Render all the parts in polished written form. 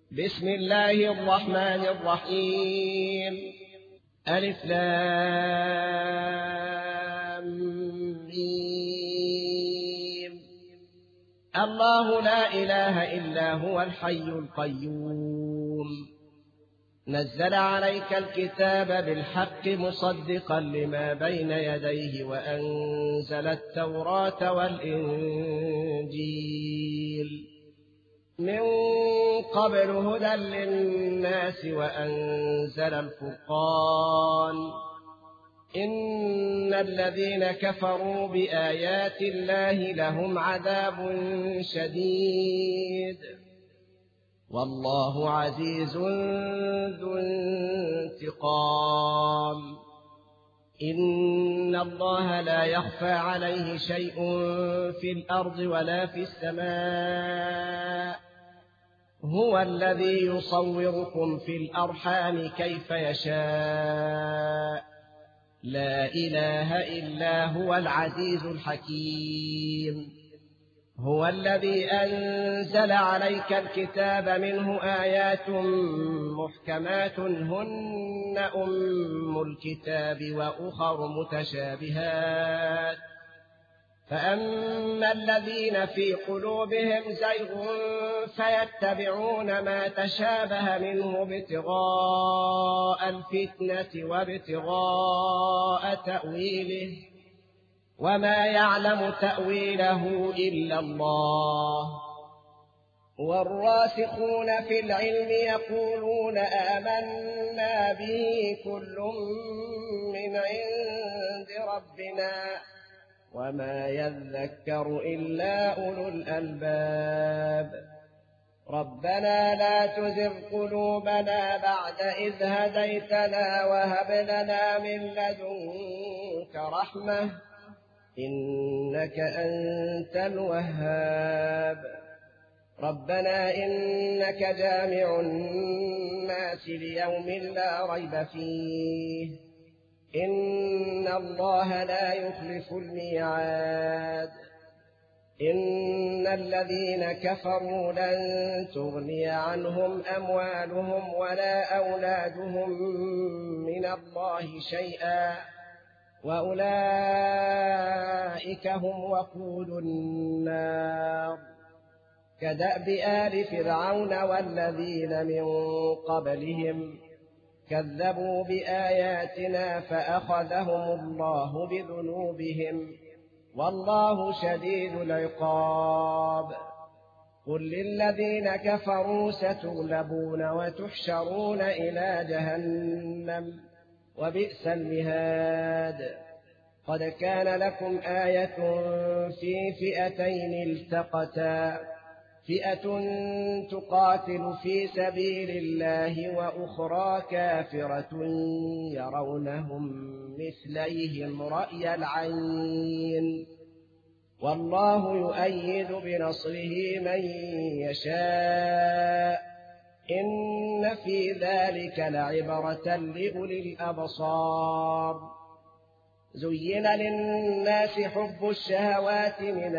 بسم الله الرحمن الرحيم. ألف لام ميم. الله لا إله إلا هو الحي القيوم. نزل عليك الكتاب بالحق مصدقا لما بين يديه وأنزل التوراة والإنجيل من قبل هدى للناس وأنزل الفرقان. إن الذين كفروا بآيات الله لهم عذاب شديد والله عزيز ذو انتقام. إن الله لا يخفى عليه شيء في الأرض ولا في السماء. هو الذي يصوركم في الأرحام كيف يشاء. لا إله إلا هو العزيز الحكيم. هو الذي أنزل عليك الكتاب منه آيات محكمات هن أم الكتاب وأخر متشابهات. فأما الذين في قلوبهم زيغ فيتبعون ما تشابه منه ابتغاء الفتنة وابتغاء تأويله وما يعلم تأويله إلا الله. والراسخون في العلم يقولون آمنا به كل من عند ربنا وما يذكر إلا أولو الألباب. ربنا لا تزغ قلوبنا بعد إذ هديتنا وهب لنا من لدنك رحمة إنك أنت الوهاب. ربنا إنك جامع الناس ليوم لا ريب فيه إن الله لا يخلف الميعاد. إن الذين كفروا لن تغني عنهم أموالهم ولا أولادهم من الله شيئا وأولئك هم وقود النار. كدأب آل فرعون والذين من قبلهم كذبوا بآياتنا فأخذهم الله بذنوبهم والله شديد العقاب. قل للذين كفروا ستغلبون وتحشرون إلى جهنم وبئس المهاد. قد كان لكم آية في فئتين التقتا فئة تقاتل في سبيل الله وأخرى كافرة يرونهم مثليهم رأي العين والله يؤيد بنصره من يشاء. إن في ذلك لعبرة لأولي الأبصار. زين للناس حب الشهوات من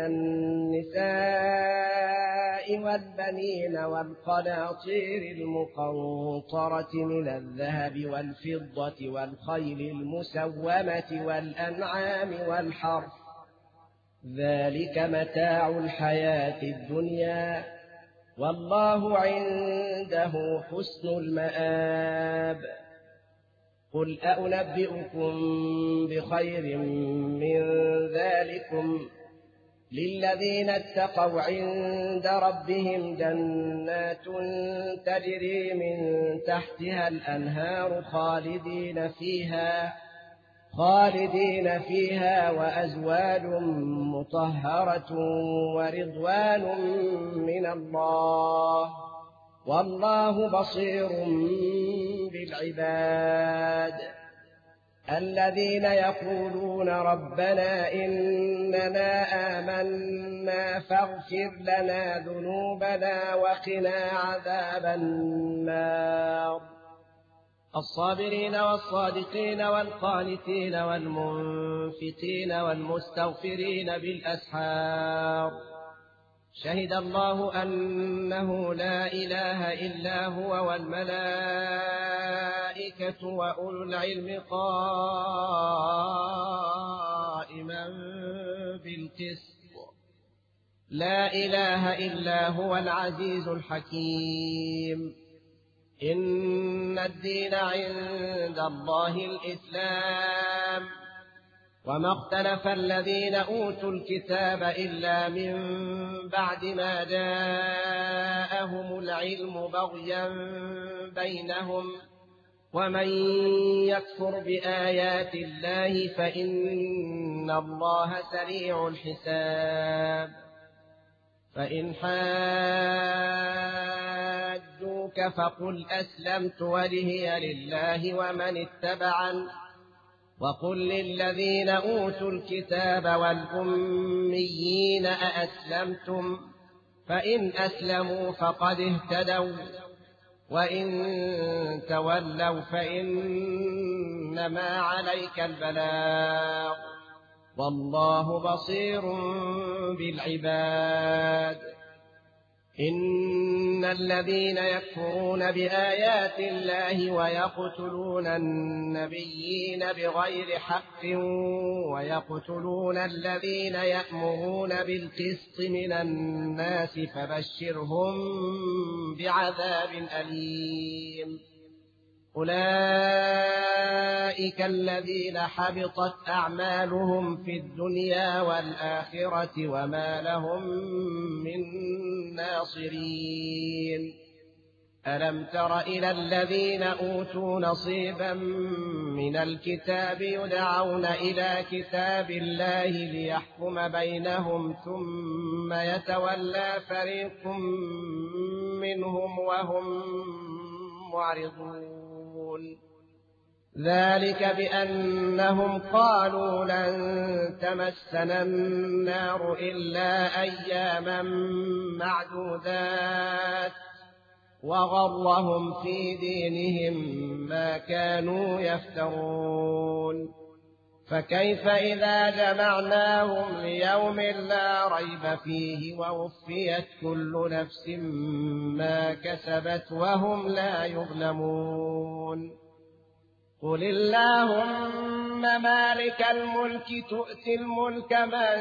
النساء والبنين والقناطير المقنطرة من الذهب والفضة والخيل المسومة والأنعام والحرث ذلك متاع الحياة الدنيا والله عنده حسن المآب. قل أنبئكم بخير من ذلكم للذين اتقوا عند ربهم جنات تجري من تحتها الأنهار خالدين فيها وأزواج مطهرة ورضوان من الله والله بصير بالعباد. الذين يقولون ربنا إننا آمنا فاغفر لنا ذنوبنا وقنا عذاب النار. الصابرين والصادقين والقانتين والمنفقين والمستغفرين بالأسحار شهد الله أنه لا إله إلا هو والملائكة وأولو العلم قائما بالقسط لا إله إلا هو العزيز الحكيم إن الدين عند الله الإسلام وما اختلف الذين أوتوا الكتاب إلا من بعد ما جاءهم العلم بغيا بينهم ومن يكفر بآيات الله فإن الله سريع الحساب فإن حاجوك فقل أسلمت وجهي لله ومن اتبعن وقل للذين أوتوا الكتاب والأميين أأسلمتم فإن أسلموا فقد اهتدوا وإن تولوا فإنما عليك البلاغ والله بصير بالعباد إن الذين يكفرون بآيات الله ويقتلون النبيين بغير حق ويقتلون الذين يأمرون بالقسط من الناس فبشرهم بعذاب أليم أولئك الذين حبطت أعمالهم في الدنيا والآخرة وما لهم من ناصرين ألم تر إلى الذين أوتوا نصيبا من الكتاب يدعون إلى كتاب الله ليحكم بينهم ثم يتولى فريق منهم وهم معرضون ذلك بأنهم قالوا لن تمسنا النار إلا أياما معدودات وغرهم في دينهم ما كانوا يفترون فكيف إذا جمعناهم ليوم لا ريب فيه ووفيت كل نفس ما كسبت وهم لا يظلمون قل اللهم مالك الملك تؤتي الملك من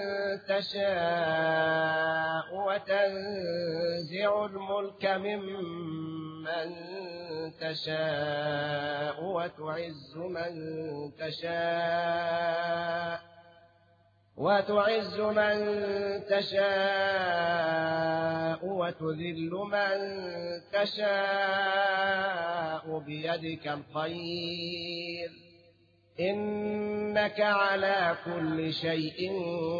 تشاء وتنزع الملك ممن تشاء وتعز من تشاء وتذل من تشاء بيدك الخير إنك على كل شيء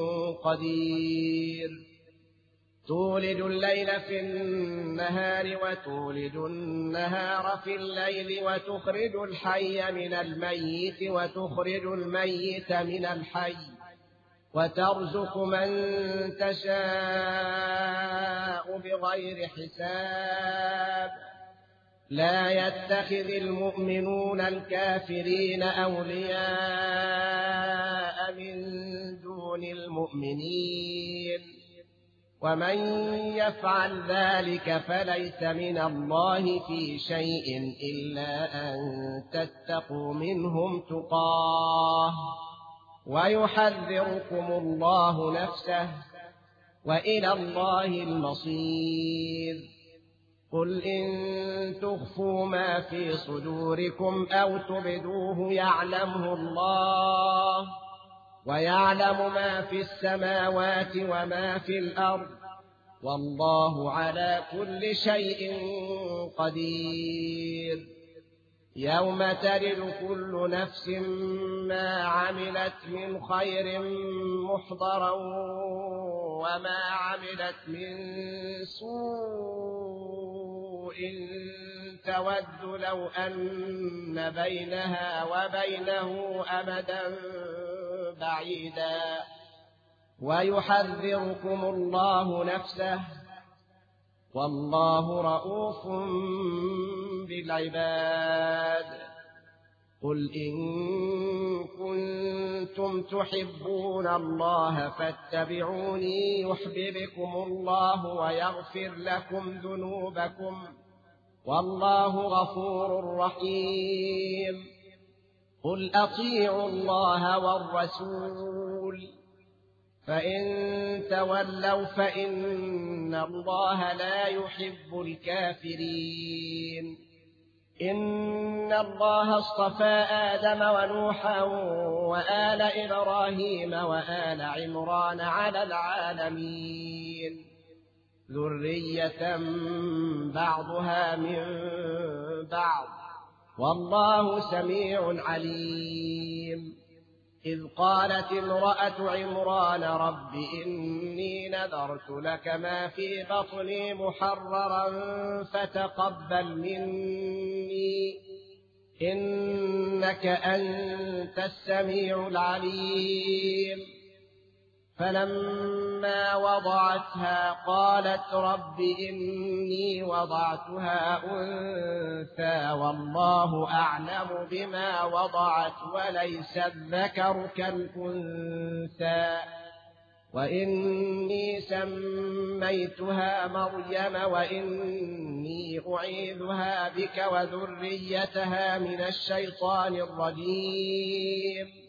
قدير تولد الليل في النهار وتولد النهار في الليل وتخرج الحي من الميت وتخرج الميت من الحي وترزق من تشاء بغير حساب لا يتخذ المؤمنون الكافرين أولياء من دون المؤمنين ومن يفعل ذلك فليس من الله في شيء إلا أن تتقوا منهم تقاه ويحذركم الله نفسه وإلى الله المصير قل إن تخفوا ما في صدوركم أو تبدوه يعلمه الله ويعلم ما في السماوات وما في الأرض والله على كل شيء قدير يوم تجد كل نفس ما عملت من خير محضرا وما عملت من سوء تود لو أن بينها وبينه أمدا بعيدا ويحذركم الله نفسه والله رؤوف بالعباد قل إن كنتم تحبون الله فاتبعوني يحببكم الله ويغفر لكم ذنوبكم والله غفور رحيم قل أطيعوا الله والرسول فإن تولوا فإن الله لا يحب الكافرين إن الله اصطفى آدم ونوحا وآل إبراهيم وآل عمران على العالمين ذرية بعضها من بعض والله سميع عليم إذ قالت امرأة عمران رب إني نذرت لك ما في بطني محررا فتقبل مني إنك أنت السميع العليم فلما وضعتها قالت رب إني وضعتها أنثى والله أعلم بما وضعت وليس الذكر كالأنثى وإني سميتها مريم وإني أعيذها بك وذريتها من الشيطان الرجيم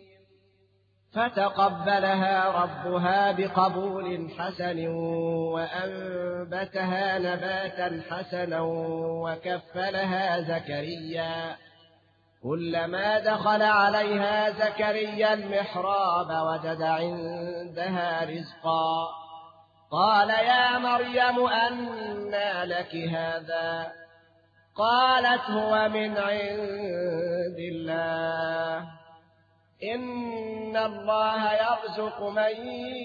فتقبلها ربها بقبول حسن وأنبتها نباتا حسنا وكفلها زكريا كلما دخل عليها زكريا المحراب وجد عندها رزقا قال يا مريم أنى لك هذا قالت هو من عند الله إن الله يرزق من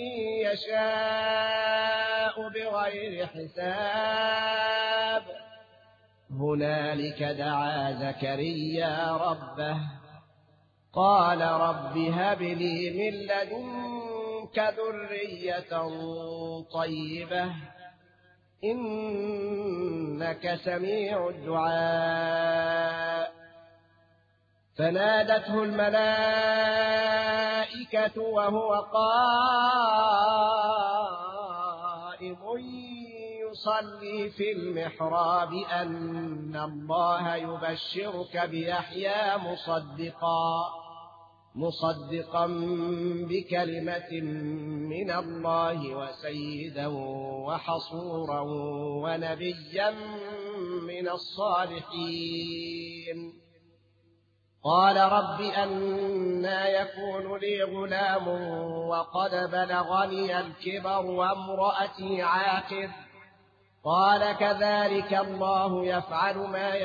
يشاء بغير حساب هنالك دعا زكريا ربه قال رب هب لي من لدنك ذرية طيبة إنك سميع الدعاء فنادته الملائكة وهو قائم يصلي في المحراب أن الله يبشرك بيحيى مصدقا بكلمة من الله وسيدا وحصورا ونبيا من الصالحين قال رب أنى يكون لي غلام وقد بلغني الكبر وامرأتي عاقر قال كذلك الله يفعل ما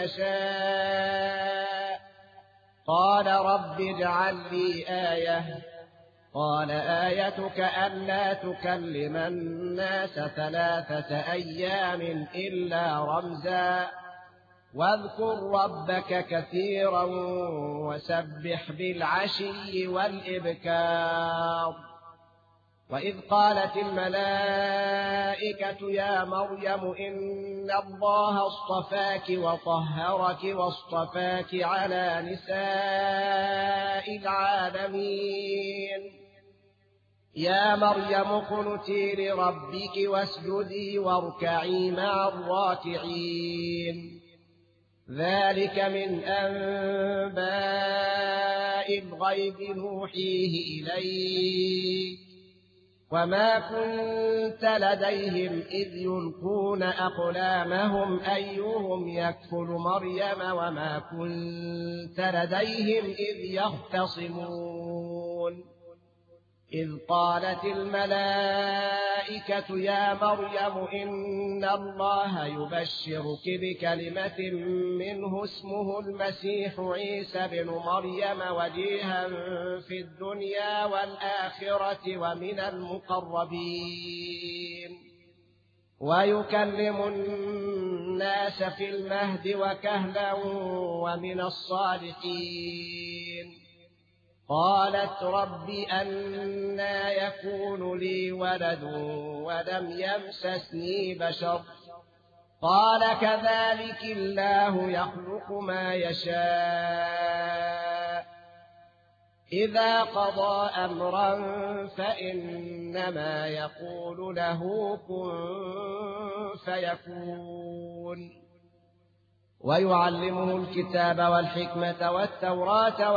يشاء قال رب اجعل لي آية قال آيتك ألا تكلم الناس 3 أيام إلا رمزا واذكر ربك كثيرا وسبح بالعشي والإبكار وإذ قالت الملائكة يا مريم إن الله اصطفاك وطهرك واصطفاك على نساء العالمين يا مريم اقنتي لربك واسجدي واركعي مع الراكعين ذلك من أنباء الغيب نوحيه إليك وما كنت لديهم إذ يلقون أقلامهم أيهم يكفل مريم وما كنت لديهم إذ يختصمون إذ قالت الملائكة يا مريم إن الله يبشرك بكلمة منه اسمه المسيح عيسى بن مريم وجيها في الدنيا والآخرة ومن المقربين ويكلم الناس في المهد وكهلا ومن الصالحين قالت رب أنى يكون لي ولد ولم يمسسني بشر قال كذلك الله يخلق ما يشاء إذا قضى أمرا فإنما يقول له كن فيكون ويعلمه الكتاب والحكمة والتوراة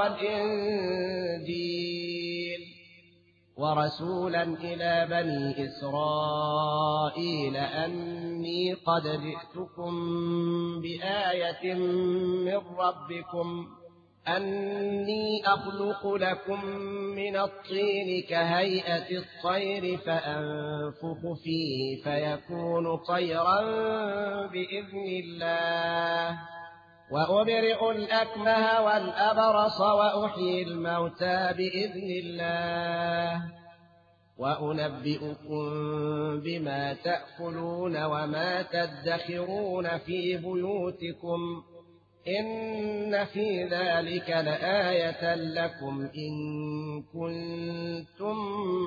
والإنجيل ورسولا إلى بني إسرائيل أني قد جئتكم بآية من ربكم أني أخلق لكم من الطين كهيئة الطير فأنفخ فيه فيكون طيرا بإذن الله وأبرئ الأكمه والأبرص وأحيي الموتى بإذن الله وأنبئكم بما تأكلون وما تدخرون في بيوتكم إن في ذلك لآية لكم إن كنتم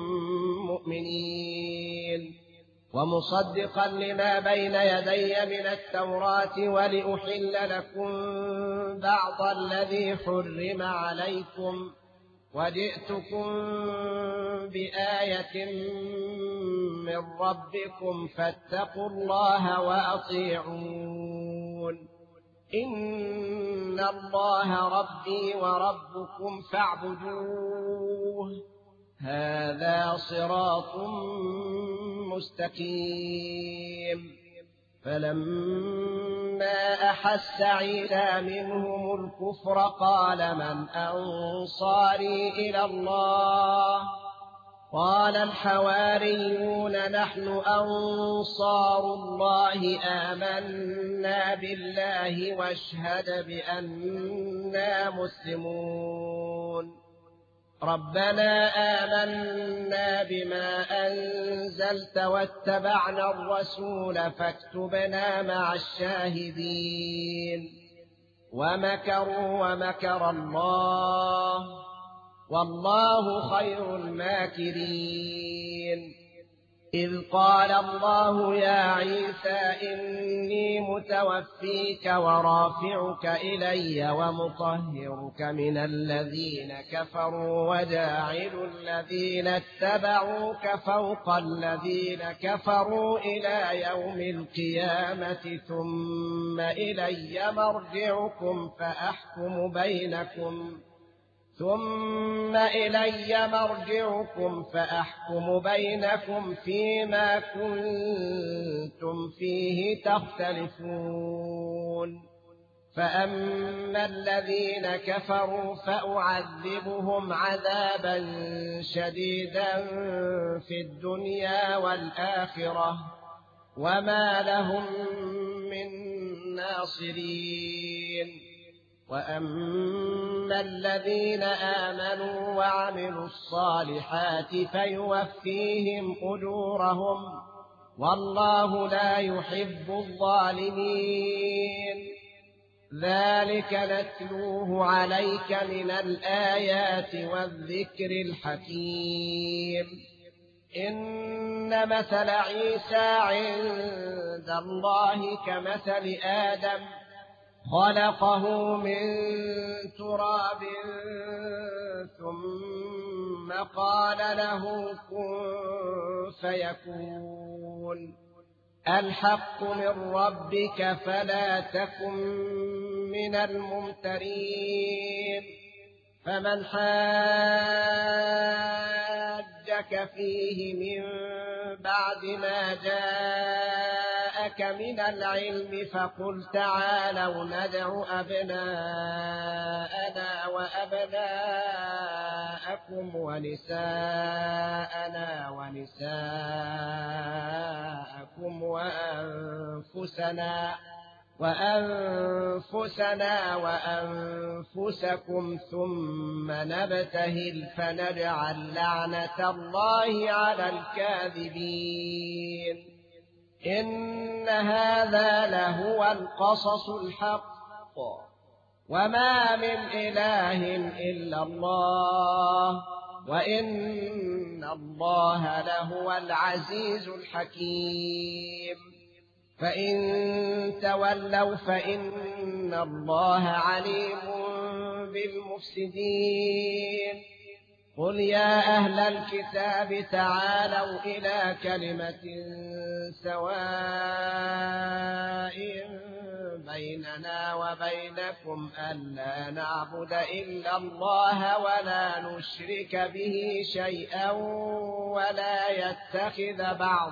مؤمنين ومصدقا لما بين يدي من التوراة ولأحل لكم بعض الذي حرم عليكم وجئتكم بآية من ربكم فاتقوا الله وأطيعون إن الله ربي وربكم فاعبدوه هذا صراط مستقيم فلما أحس عيسى منهم الكفر قال من أنصاري إلى الله قال الحواريون نحن أنصار الله آمنا بالله واشهد بأننا مسلمون ربنا آمنا بما أنزلت واتبعنا الرسول فاكتبنا مع الشاهدين ومكروا ومكر الله والله خير الماكرين إذ قال الله يا عيسى إني متوفيك ورافعك إلي ومطهرك من الذين كفروا وجاعل الذين اتبعوك فوق الذين كفروا إلى يوم القيامة ثم إلي مرجعكم فأحكم بينكم فيما كنتم فيه تختلفون فأما الذين كفروا فأعذبهم عذابا شديدا في الدنيا والآخرة وما لهم من ناصرين وأما الذين آمنوا وعملوا الصالحات فيوفيهم أجورهم والله لا يحب الظالمين ذلك نتلوه عليك من الآيات والذكر الحكيم إن مثل عيسى عند الله كمثل آدم خلقه من تراب ثم قال له كن فيكون الحق من ربك فلا تكن من الممترين فمن حاجك فيه من بعد ما جاءك من العلم فقل تعالوا ندع أبناءنا وأبناءكم ونساءنا ونساءكم وأنفسنا وأنفسكم ثم نبتهل فنجعل لعنة الله على الكاذبين إن هذا لهو القصص الحق وما من إله إلا الله وإن الله لهو العزيز الحكيم فإن تولوا فإن الله عليم بالمفسدين قل يا أهل الكتاب تعالوا إلى كلمة سواء بيننا وبينكم ألا نعبد إلا الله ولا نشرك به شيئا ولا يتخذ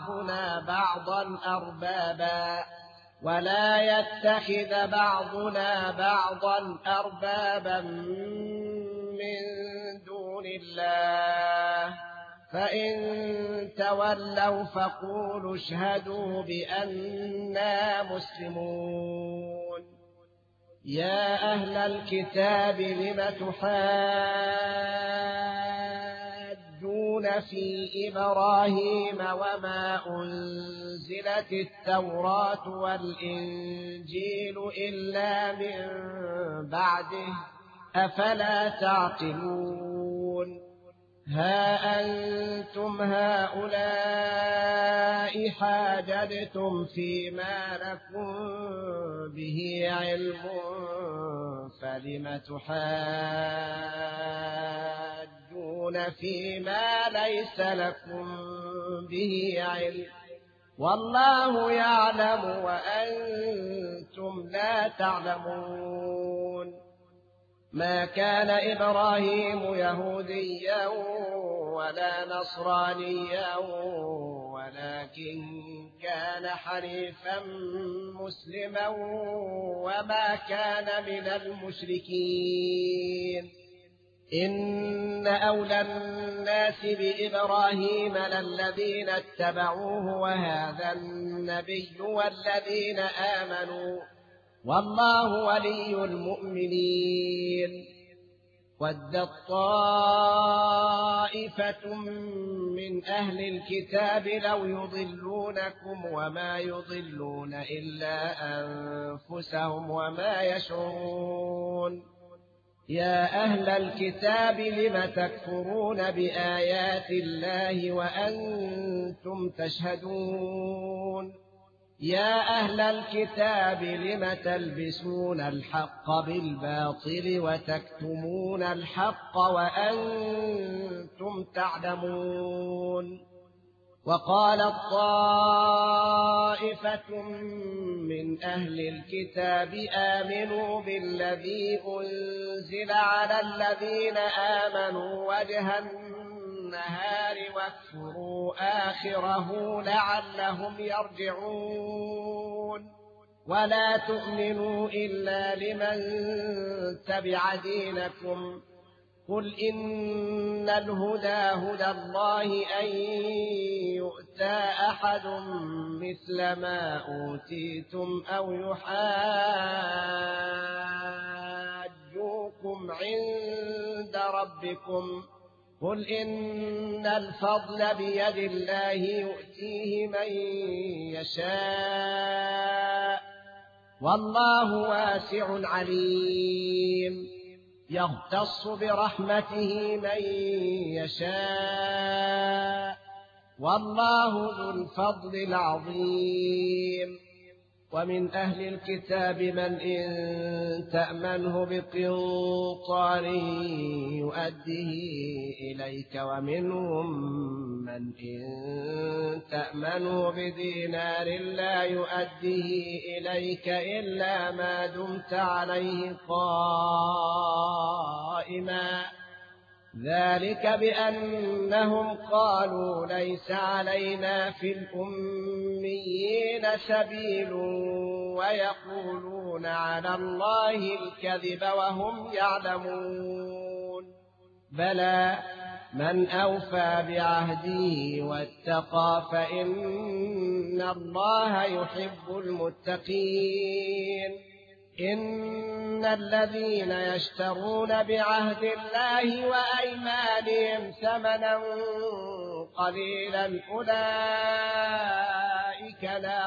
بعضنا بعضا أربابا من دون الله فإن تولوا فقولوا اشهدوا بأننا مسلمون يا أهل الكتاب لم تحاجون في إبراهيم وما أنزلت التوراة والإنجيل إلا من بعده أفلا تعقلون ها أنتم هؤلاء حاججتم فيما لكم به علم فلم تحاجون فيما ليس لكم به علم والله يعلم وأنتم لا تعلمون ما كان إبراهيم يهوديا ولا نصرانيا ولكن كان حنيفا مسلما وما كان من المشركين إن أولى الناس بإبراهيم للذين اتبعوه وهذا النبي والذين آمنوا والله ولي المؤمنين ودت طائفة من أهل الكتاب لو يضلونكم وما يضلون إلا أنفسهم وما يشعرون يا أهل الكتاب لم تكفرون بآيات الله وأنتم تشهدون يا أهل الكتاب لم تلبسون الحق بالباطل وتكتمون الحق وأنتم تعلمون وقالت طائفة من أهل الكتاب آمنوا بالذي أنزل على الذين آمنوا وجه النهار واكفروا آخره لعلهم يرجعون ولا تؤمنوا إلا لمن تبع دينكم قل إن الهدى هدى الله أن يؤتى أحد مثل ما أوتيتم أو يحاجوكم عند ربكم قل إن الفضل بيد الله يؤتيه من يشاء والله واسع عليم يختص برحمته من يشاء والله ذو الفضل العظيم ومن أهل الكتاب من إن تأمنه بقنطار يؤديه إليك ومنهم من إن تأمنه بدينار لا يؤديه إليك إلا ما دمت عليه قائما ذلك بأنهم قالوا ليس علينا في الأميين سبيل ويقولون على الله الكذب وهم يعلمون بلى من أوفى بعهده واتقى فإن الله يحب المتقين إن الذين يشترون بعهد الله وأيمانهم ثمنا قليلا أولئك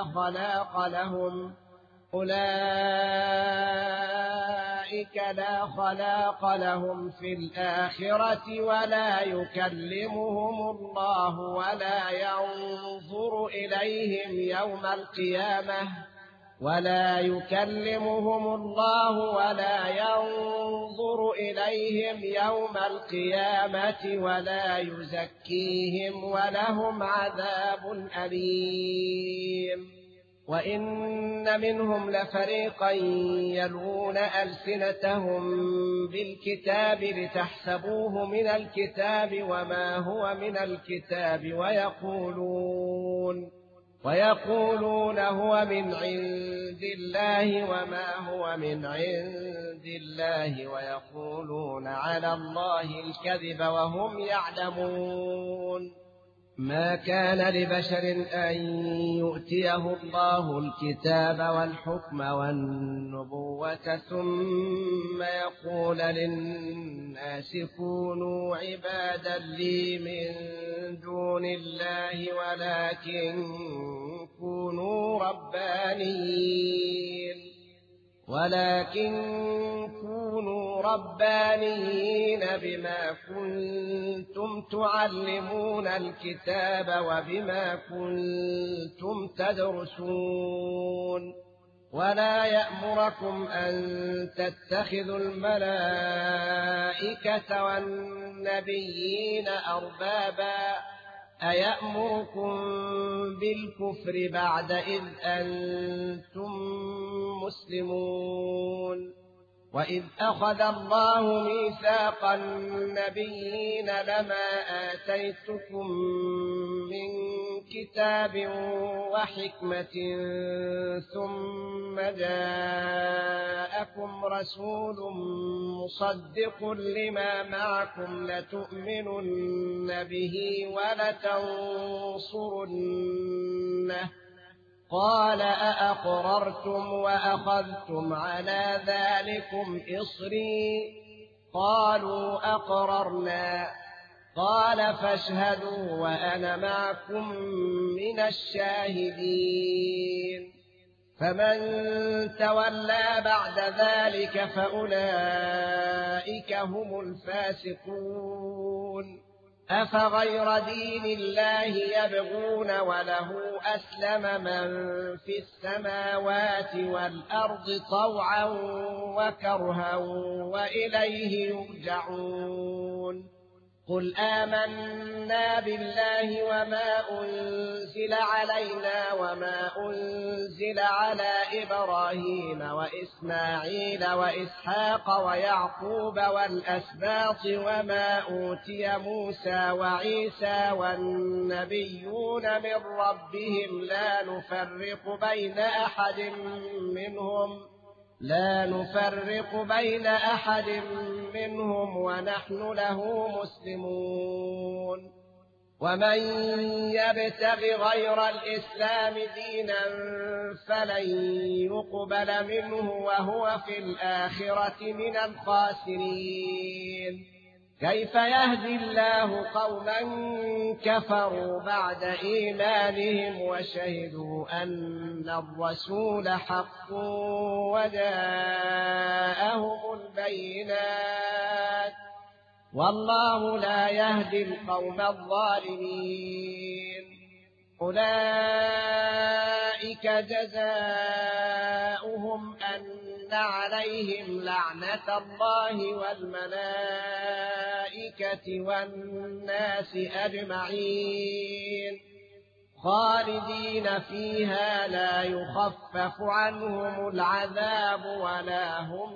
لا خلاق لهم في الآخرة ولا يكلمهم الله ولا ينظر إليهم يوم القيامة ولا يكلمهم الله ولا ينظر إليهم يوم القيامة ولا يزكيهم ولهم عذاب أليم. وإن منهم لفريقا يلوون ألسنتهم بالكتاب لتحسبوه من الكتاب وما هو من الكتاب ويقولون هو من عند الله وما هو من عند الله ويقولون على الله الكذب وهم يعلمون. ما كان لبشر أن يؤتيه الله الكتاب والحكم والنبوة ثم يقول للناس كونوا عبادا لي من دون الله ولكن كونوا ربانيين بما كنتم تعلمون الكتاب وبما كنتم تدرسون. ولا يأمركم أن تتخذوا الملائكة والنبيين أربابا أيأمركم بالكفر بعد إذ أنتم مسلمون. وإذ أخذ الله ميثاق النبيين لما آتيتكم من كتاب وحكمة ثم جاءكم رسول مصدق لما معكم لتؤمنن به ولتنصرنه قال أأقررتم وأخذتم على ذلكم إصري قالوا أقررنا قال فاشهدوا وأنا معكم من الشاهدين. فمن تولى بعد ذلك فأولئك هم الفاسقون. أفغير دين الله يبغون وله أسلم من في السماوات والأرض طوعا وكرها وإليه يرجعون. قل آمنا بالله وما أنزل علينا وما أنزل على إبراهيم وإسماعيل وإسحاق ويعقوب والأسباط وما أوتي موسى وعيسى والنبيون من ربهم لا نفرق بين أحد منهم ونحن له مسلمون. ومن يبتغ غير الإسلام دينا فلن يقبل منه وهو في الآخرة من الخاسرين. كيف يهدي الله قوما كفروا بعد إيمانهم وشهدوا أن الرسول حق وجاءهم البينات والله لا يهدي القوم الظالمين. أولئك جزاؤهم أن عليهم لعنة الله والملائكة والناس أجمعين خالدين فيها لا يخفف عنهم العذاب ولا هم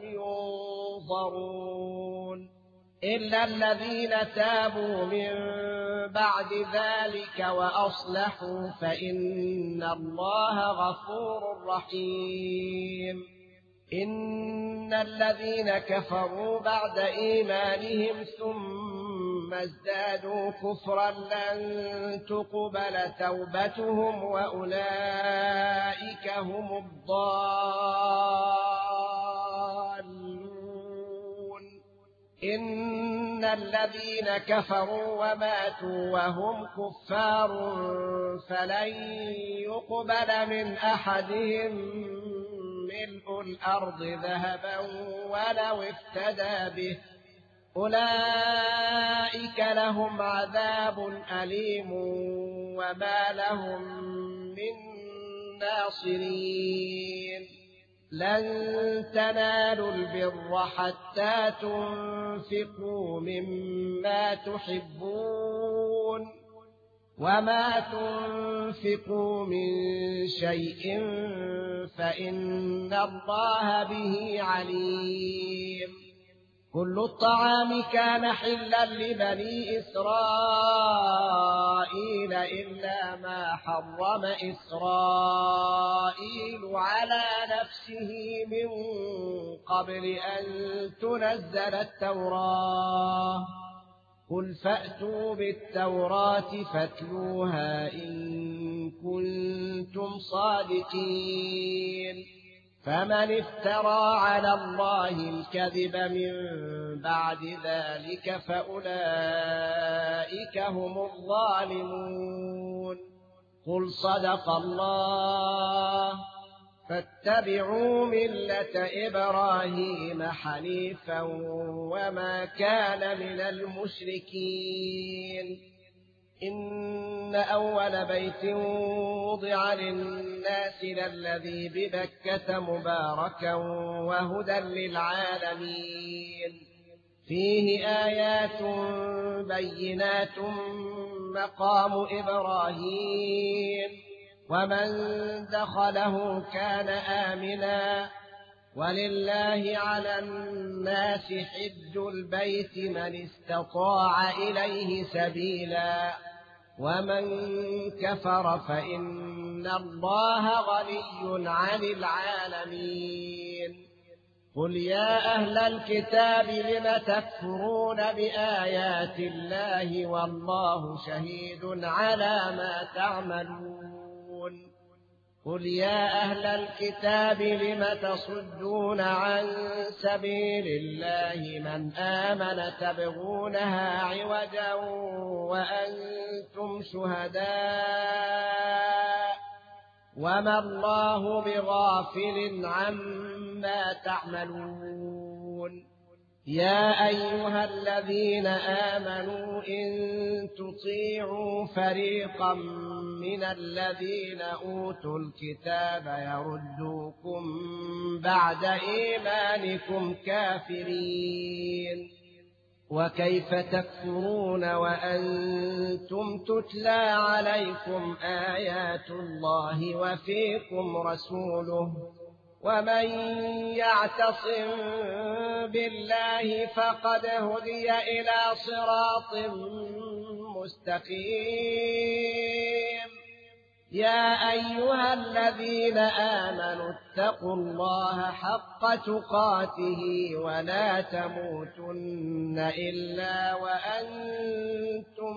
ينظرون إلا الذين تابوا من بعد ذلك وأصلحوا فإن الله غفور رحيم. إن الذين كفروا بعد إيمانهم ثم ازدادوا كفرا لن تقبل توبتهم وأولئك هم الضالون. إن الذين كفروا وماتوا وهم كفار فلن يقبل من أحدهم ملء الأرض ذهبا ولو افتدى به أولئك لهم عذاب أليم وما لهم من الناصرين لن تنالوا البر حتى تنفقوا مما تحبون وما تنفقوا من شيء فإن الله به عليم كل الطعام كان حلا لبني إسرائيل إلا ما حرم إسرائيل على نفسه من قبل أن تنزل التوراة قل فأتوا بالتوراة فاتلوها إن كنتم صادقين فمن افترى على الله الكذب من بعد ذلك فأولئك هم الظالمون قل صدق الله فاتبعوا ملة إبراهيم حنيفا وما كان من المشركين إن أول بيت وضع للناس للذي ببكة مباركا وهدى للعالمين فيه آيات بينات مقام إبراهيم ومن دخله كان آمنا ولله على الناس حج البيت من استطاع إليه سبيلا ومن كفر فإن الله غني عن العالمين قل يا أهل الكتاب لم تكفرون بآيات الله والله شهيد على ما تعملون قل يا أهل الكتاب لم تصدون عن سبيل الله من آمن تبغونها عوجا وأنتم شهداء وما الله بغافل عما تعملون يا أيها الذين آمنوا إن تطيعوا فريقا من الذين أوتوا الكتاب يردوكم بعد إيمانكم كافرين وكيف تكفرون وأنتم تتلى عليكم آيات الله وفيكم رسوله ومن يعتصم بالله فقد هدي إلى صراط مستقيم يا أيها الذين آمنوا اتقوا الله حق تقاته ولا تموتن إلا وأنتم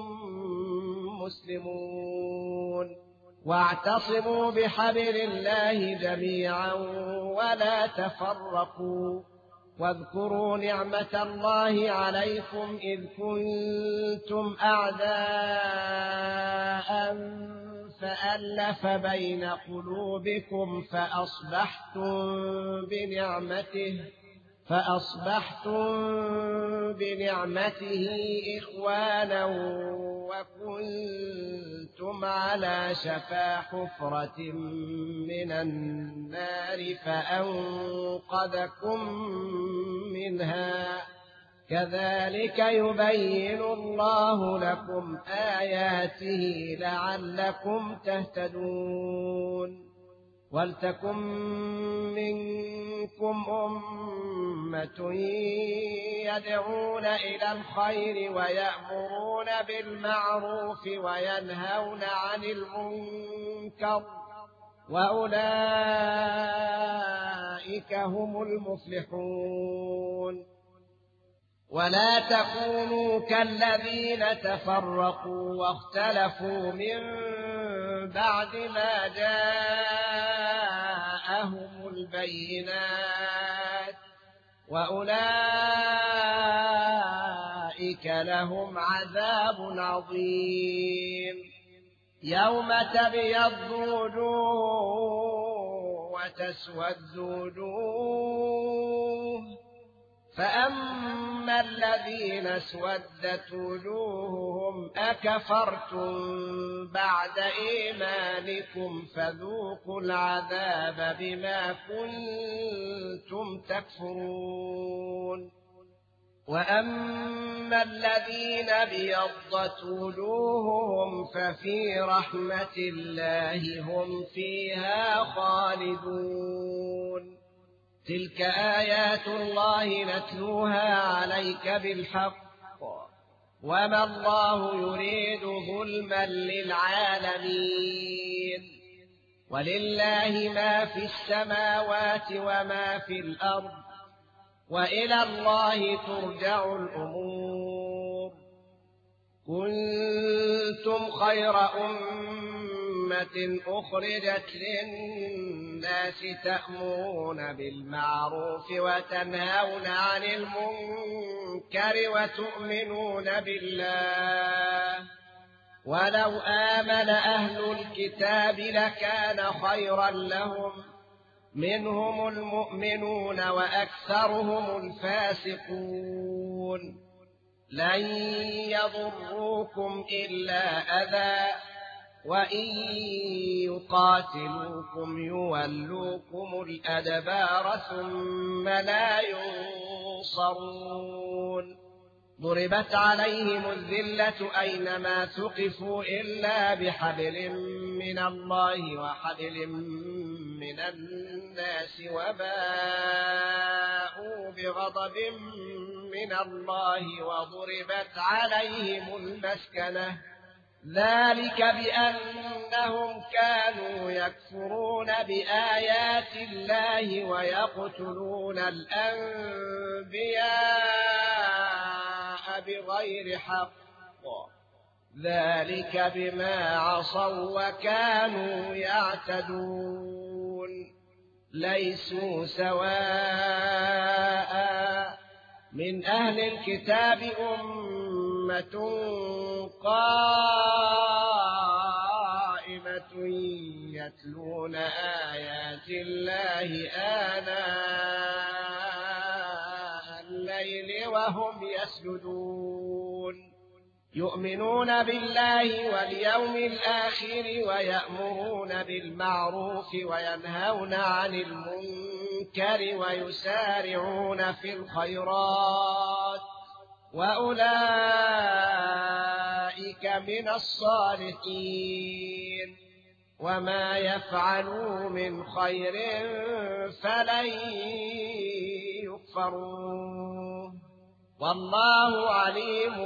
مسلمون واعتصموا بحبل الله جميعا ولا تفرقوا واذكروا نعمة الله عليكم إذ كنتم أعداء فألف بين قلوبكم فأصبحتم بنعمته إخوانا وكنتم على شفا حفرة من النار فأنقذكم منها كذلك يبين الله لكم آياته لعلكم تهتدون ولتكن منكم أمة يدعون إلى الخير ويأمرون بالمعروف وينهون عن المنكر وأولئك هم المفلحون ولا تكونوا كالذين تفرقوا واختلفوا من بعد ما جاءهم البينات وأولئك لهم عذاب عظيم يوم تبيض وجوه وتسود وجوه فأما وأما الذين اسودت وجوههم أكفرتم بعد إيمانكم فذوقوا العذاب بما كنتم تكفرون وأما الذين ابيضت وجوههم ففي رحمة الله هم فيها خالدون تلك آيات الله نتلوها عليك بالحق وما الله يريد ظلما للعالمين ولله ما في السماوات وما في الأرض وإلى الله ترجع الأمور كنتم خير أمة أخرجت للناس تأمرون بالمعروف وتنهون عن المنكر وتؤمنون بالله ولو آمن أهل الكتاب لكان خيرا لهم منهم المؤمنون وأكثرهم الفاسقون لن يضروكم إلا أذى وإن يقاتلوكم يولوكم الأدبار ثم لا ينصرون ضربت عليهم الذلة أينما ثقفوا إلا بحبل من الله وحبل من الناس وباءوا بغضب من الله وضربت عليهم المسكنة ذلك بأنهم كانوا يكفرون بآيات الله ويقتلون الأنبياء بغير حق ذلك بما عصوا وكانوا يعتدون ليسوا سواء من أهل الكتاب أمة قائمة يتلون آيات الله آناء الليل وهم يسجدون يؤمنون بالله واليوم الآخر ويأمرون بالمعروف وينهون عن المنكر ويسارعون في الخيرات وأولئك من الصالحين وما يفعلوا من خير فلن يكفروه والله عليم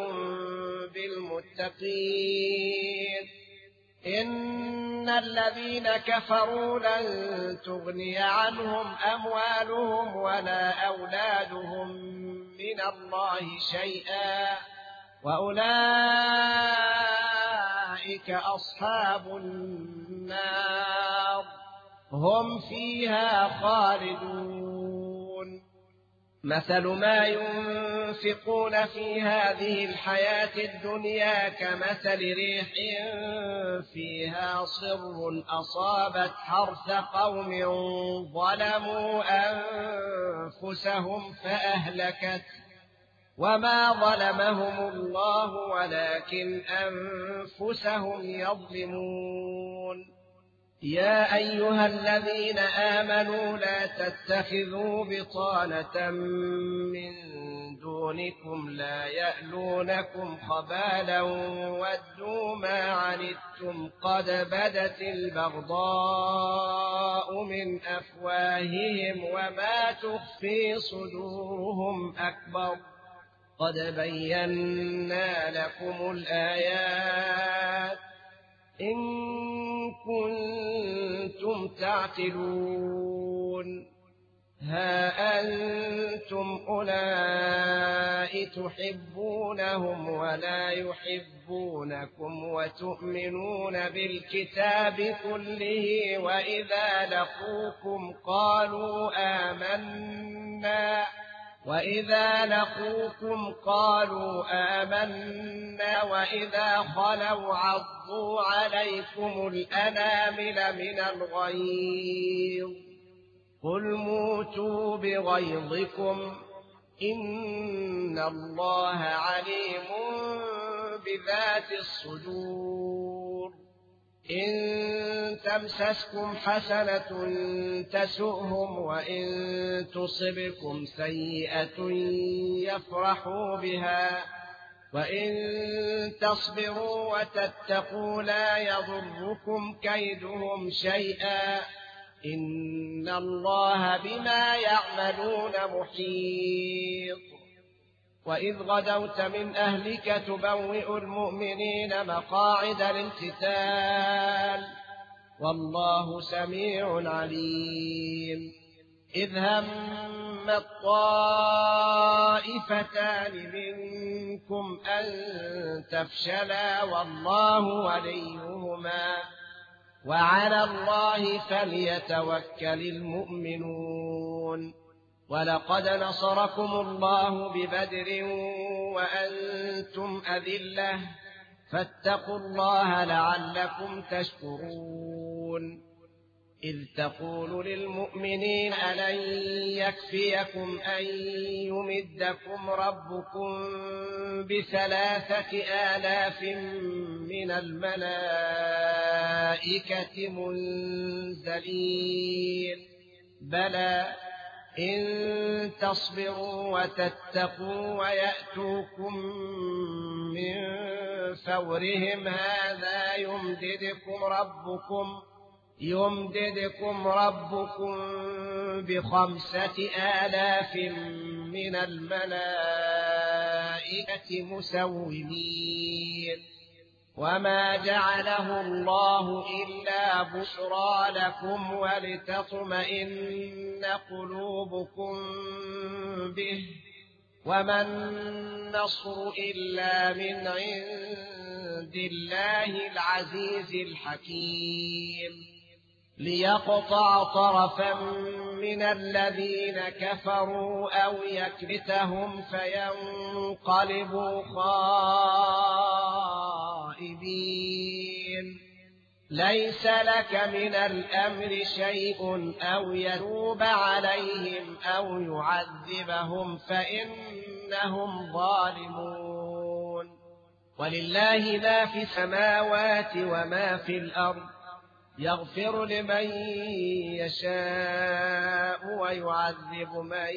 بالمتقين إن الذين كفروا لن تغني عنهم أموالهم ولا أولادهم من الله شيئا وأولئك أصحاب النار هم فيها خالدون مثل ما ينفقون في هذه الحياة الدنيا كمثل ريح فيها صر أصابت حرث قوم ظلموا أنفسهم فأهلكت وما ظلمهم الله ولكن أنفسهم يظلمون يا أيها الذين آمنوا لا تتخذوا بطانة من دونكم لا يألونكم خبالا ودوا ما عنتم قد بدت البغضاء من أفواههم وما تخفي صدورهم أكبر قد بينا لكم الآيات إن كنتم تعقلون ها أنتم أولئك تحبونهم ولا يحبونكم وتؤمنون بالكتاب كله وإذا لقوكم قالوا آمنا وإذا خلوا عضوا عليكم الأنامل من الغيظ قل موتوا بغيظكم إن الله عليم بذات الصدور. إن تمسسكم حسنة تسؤهم وإن تصبكم سيئة يفرحوا بها وإن تصبروا وتتقوا لا يضركم كيدهم شيئا إن الله بما يعملون محيط. وإذ غدوت من أهلك تبوئ المؤمنين مقاعد للقتال والله سميع عليم. إذ هم الطائفتان منكم أن تفشلا والله وليهما وعلى الله فليتوكل المؤمنون. ولقد نصركم الله ببدر وأنتم أذلة فاتقوا الله لعلكم تشكرون. إذ تقول للمؤمنين ألن يكفيكم أن يمدكم ربكم ب3,000 من الملائكة منزلين بلى إن تصبروا وتتقوا ويأتوكم من فورهم هذا يمددكم ربكم ب5,000 من الملائكة مسومين. وما جعله الله إلا بشرى لكم ولتطمئن قلوبكم به وما النصر إلا من عند الله العزيز الحكيم. ليقطع طرفا من الذين كفروا أو يكبتهم فينقلبوا خائبين. ليس لك من الأمر شيء أو يتوب عليهم أو يعذبهم فإنهم ظالمون. ولله ما في السماوات وما في الأرض يغفر لمن يشاء ويعذب من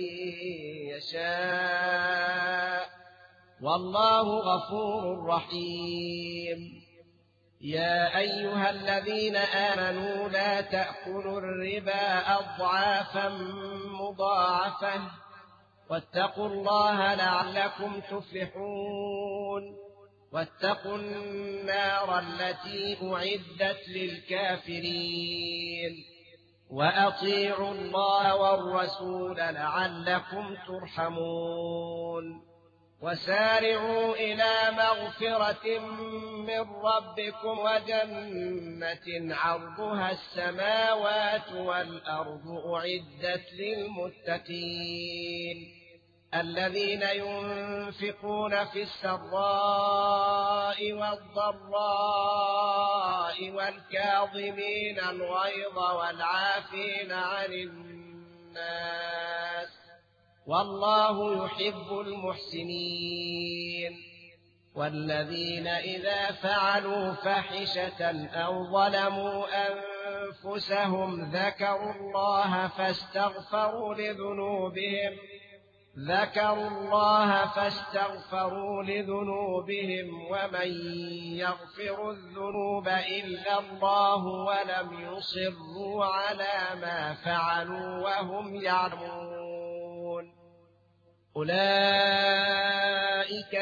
يشاء والله غفور رحيم. يا أيها الذين آمنوا لا تأكلوا الربا أضعافا مضاعفة واتقوا الله لعلكم تفلحون. واتقوا النار التي أعدت للكافرين وأطيعوا الله والرسول لعلكم ترحمون. وسارعوا إلى مغفرة من ربكم وجنة عرضها السماوات والأرض أعدت للمتقين الذين ينفقون في السراء والضراء والكاظمين الغيظ والعافين عن الناس والله يحب المحسنين. والذين إذا فعلوا فاحشة أو ظلموا أنفسهم ذكروا الله فاستغفروا لذنوبهم ومن يغفر الذنوب إلا الله ولم يصروا على ما فعلوا وهم يعلمون. أولئك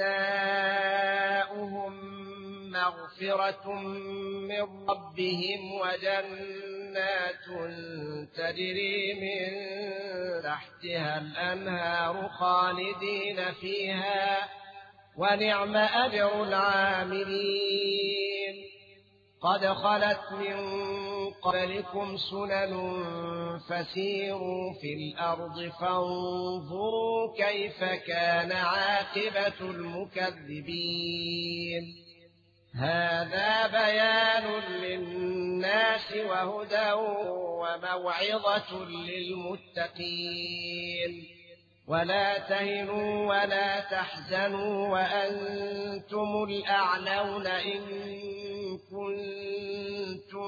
جزاؤهم مغفرة من ربهم وجنات تجري من تحتها الأنهار خالدين فيها ونعم أجر العاملين. قد خلت من قبلكم سنن فسيروا في الأرض فانظروا كيف كان عاقبة المكذبين. هذا بيان للناس وهدى وموعظة للمتقين. ولا تهنوا ولا تحزنوا وأنتم الأعلون إن كنتم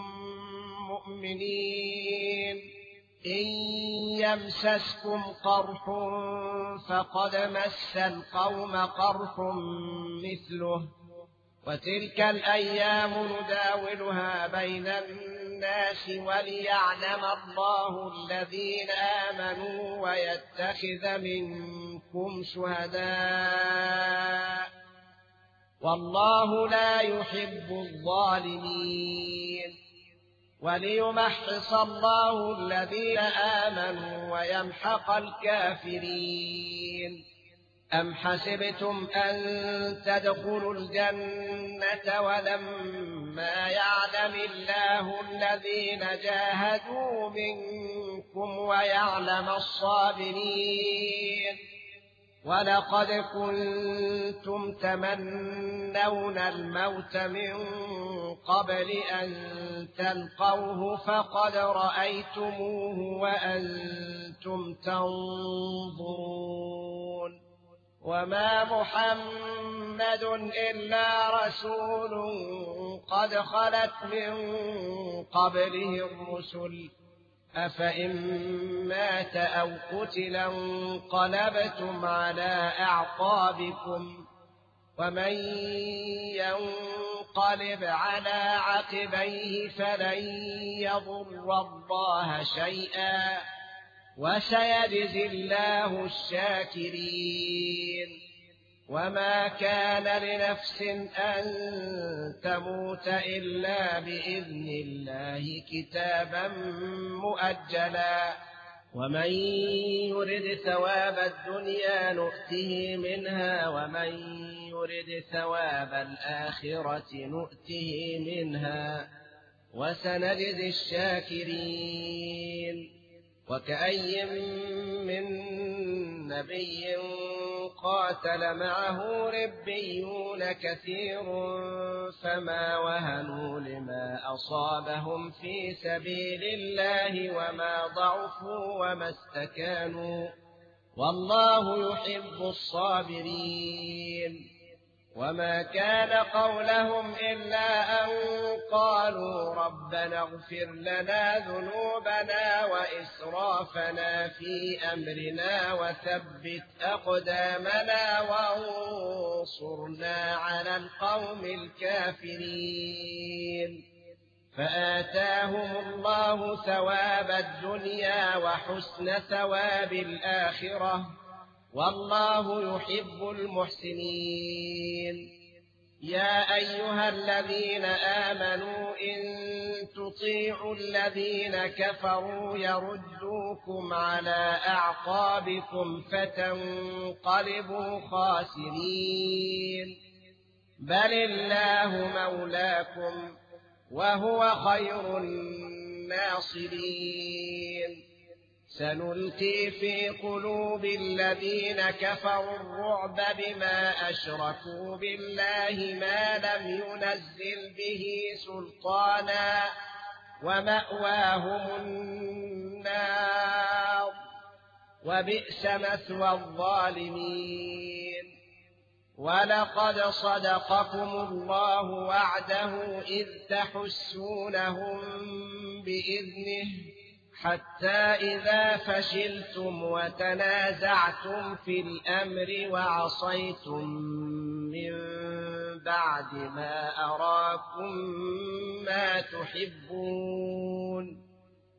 مؤمنين إن يمسسكم قرح فقد مس القوم قرح مثله وتلك الأيام نداولها بين الناس وليعلم الله الذين آمنوا ويتخذ منكم شهداء والله لا يحب الظالمين وليمحص الله الذين آمنوا ويمحق الكافرين أم حسبتم أن تدخلوا الجنة ولما يعلم الله الذين جاهدوا منكم ويعلم الصابرين ولقد كنتم تمنون الموت من قبل أن تلقوه فقد رأيتموه وأنتم تنظرون وما محمد إلا رسول قد خلت من قبله الرسل أفإن مات أو قتل انقلبتم على أعقابكم ومن ينقلب على عقبيه فلن يضر الله شيئا وسيجزي الله الشاكرين وما كان لنفس أن تموت إلا بإذن الله كتابا مؤجلا ومن يرد ثواب الدنيا نؤته منها ومن يرد ثواب الآخرة نؤته منها وسنجزي الشاكرين وكأي من نبي قاتل معه ربيون كثير فما وهنوا لما أصابهم في سبيل الله وما ضعفوا وما استكانوا والله يحب الصابرين وما كان قولهم إلا أن قالوا ربنا اغفر لنا ذنوبنا وإسرافنا في أمرنا وثبت أقدامنا وانصرنا على القوم الكافرين فآتاهم الله ثواب الدنيا وحسن ثواب الآخرة والله يحب المحسنين يا أيها الذين آمنوا إن تطيعوا الذين كفروا يردوكم على أعقابكم فتنقلبوا خاسرين بل الله مولاكم وهو خير الناصرين سنلقي في قلوب الذين كفروا الرعب بما أشركوا بالله ما لم ينزل به سلطانا ومأواهم النار وبئس مثوى الظالمين ولقد صدقكم الله وعده إذ تحسونهم بإذنه حتى إذا فشلتم وتنازعتم في الأمر وعصيتم من بعد ما أراكم ما تحبون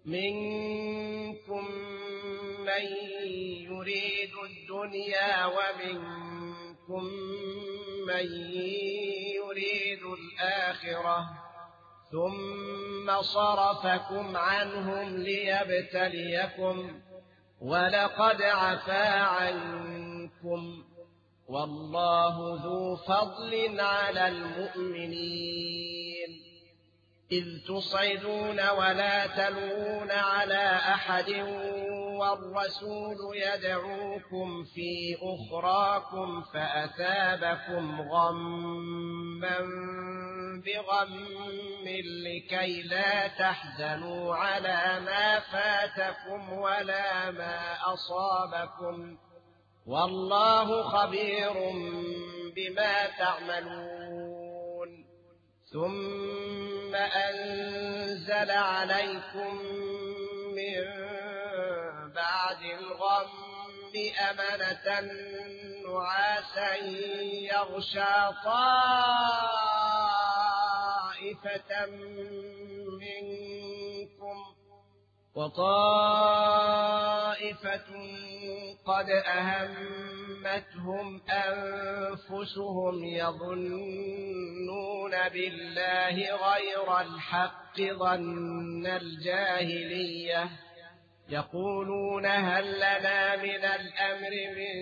منكم من يريد الدنيا ومنكم من يريد الآخرة ثم صرفكم عنهم ليبتليكم ولقد عفا عنكم والله ذو فضل على المؤمنين إذ تصعدون ولا تلوون على أحد والرسول يدعوكم في أخراكم فأثابكم غما بغم لكي لا تحزنوا على ما فاتكم ولا ما أصابكم والله خبير بما تعملون ثم أنزل عليكم من بعد الغم أمنة نعاسا يغشى طائفة منكم وطائفة قد أهمتهم أنفسهم يظنون بالله غير الحق ظن الجاهلية يقولون هل لنا من الأمر من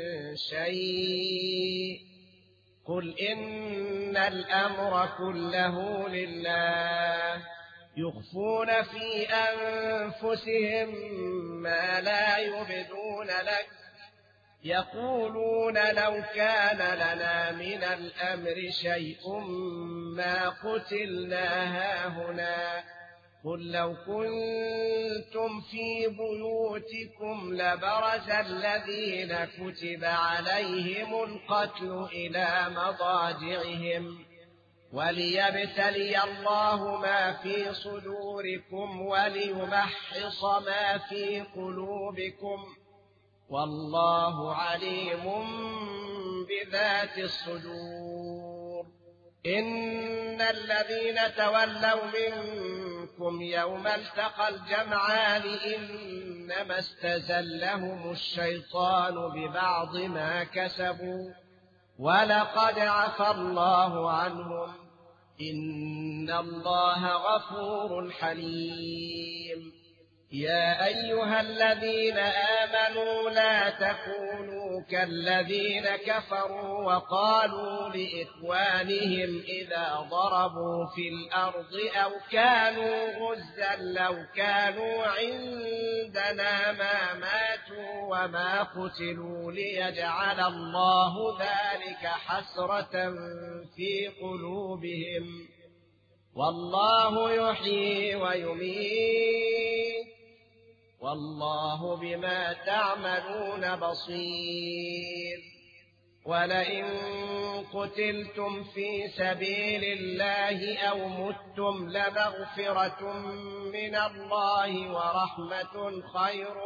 شيء قل إن الأمر كله لله يخفون في أنفسهم ما لا يبدون لك يقولون لو كان لنا من الأمر شيء ما قتلنا هاهنا قل لو كنتم في بيوتكم لبرز الذين كتب عليهم القتل إلى مضاجعهم وليبتلي الله ما في صدوركم وليمحص ما في قلوبكم والله عليم بذات الصدور إن الذين تولوا منكم يوم التقى الجمعان إنما استزلهم الشيطان ببعض ما كسبوا ولقد عفى الله عنهم إن الله غفور حليم يا أيها الذين آمنوا لا تكونوا كالذين كفروا وقالوا لإخوانهم إذا ضربوا في الأرض أو كانوا غزا لو كانوا عندنا ما ماتوا وما قتلوا ليجعل الله ذلك حسرة في قلوبهم والله يحيي ويميت والله بما تعملون بصير ولئن قتلتم في سبيل الله أو متم لمغفرة من الله ورحمة خير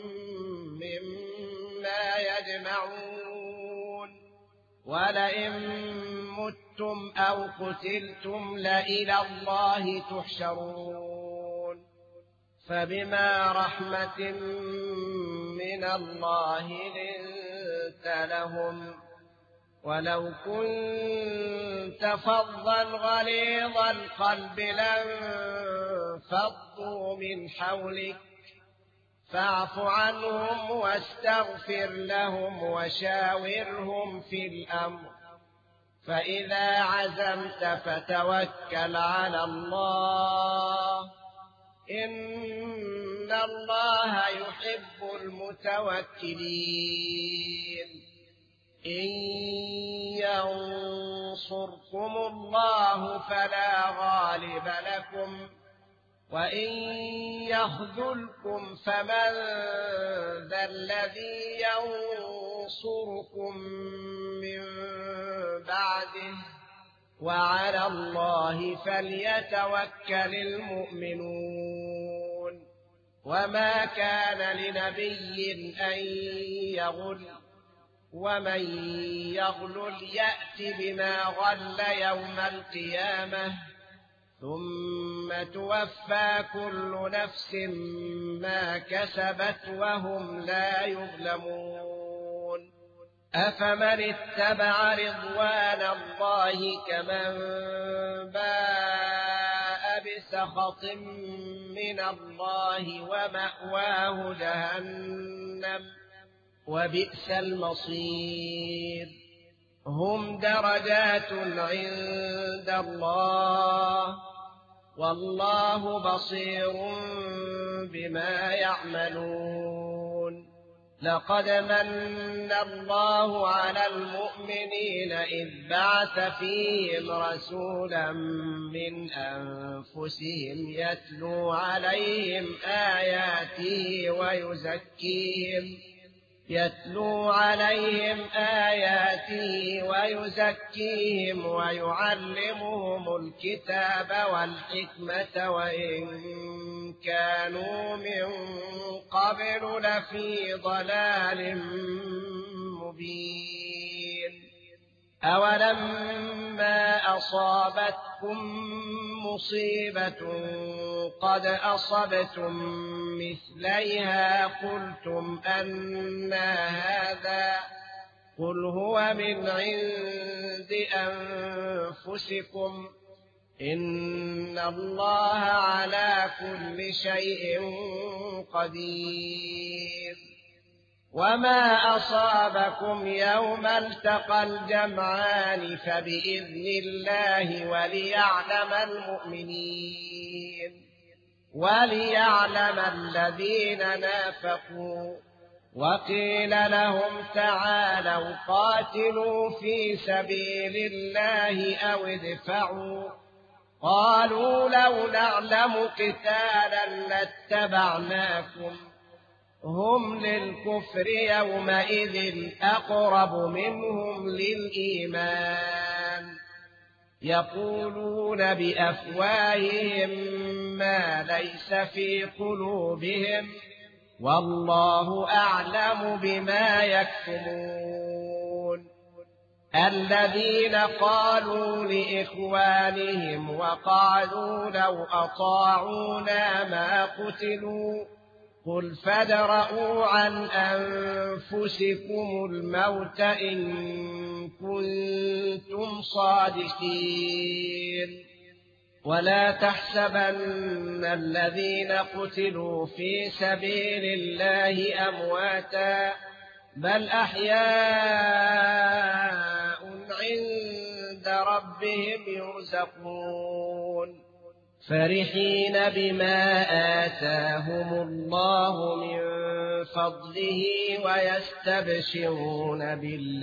مما يجمعون ولئن متم أو قتلتم لإلى الله تحشرون فبما رحمة من الله لنت لهم ولو كنت فظا غليظ القلب لانفضوا من حولك فاعف عنهم واستغفر لهم وشاورهم في الأمر فإذا عزمت فتوكل على الله إن الله يحب المتوكلين إن ينصركم الله فلا غالب لكم وإن يخذلكم فمن ذا الذي ينصركم من بعده وعلى الله فليتوكل المؤمنون وما كان لنبي أن يغل ومن يغلل يأت بما غل يوم القيامة ثم توفى كل نفس ما كسبت وهم لا يظلمون أفمن اتبع رضوان الله كمن باء بسخط من الله ومأواه جهنم وبئس المصير هم درجات عند الله والله بصير بما يعملون لقد من الله على المؤمنين إذ بعث فيهم رسولا من أنفسهم يتلو عليهم آياته يتلو عليهم آياته ويزكيهم ويعلمهم الكتاب والحكمة وإن كانوا من قبل لفي ضلال مبين. أولما أصابتكم مصيبة قد أصبتم مثليها قلتم أنى هذا قل هو من عند أنفسكم إن الله على كل شيء قدير. وما أصابكم يوم التقى الجمعان فبإذن الله وليعلم المؤمنين وليعلم الذين نافقوا. وقيل لهم تعالوا قاتلوا في سبيل الله أو ادفعوا قالوا لو نعلم قتالا لاتبعناكم هم للكفر يومئذ أقرب منهم للإيمان يقولون بأفواههم ما ليس في قلوبهم والله أعلم بما يكتمون. الذين قالوا لإخوانهم وقالوا لو أطاعونا ما قتلوا قل فادرءوا عن أنفسكم الموت إن كنتم صادقين. ولا تحسبن الذين قتلوا في سبيل الله أمواتا بل أحياء عند ربهم يرزقون فرحين بما آتاهم الله من فضله ويستبشرون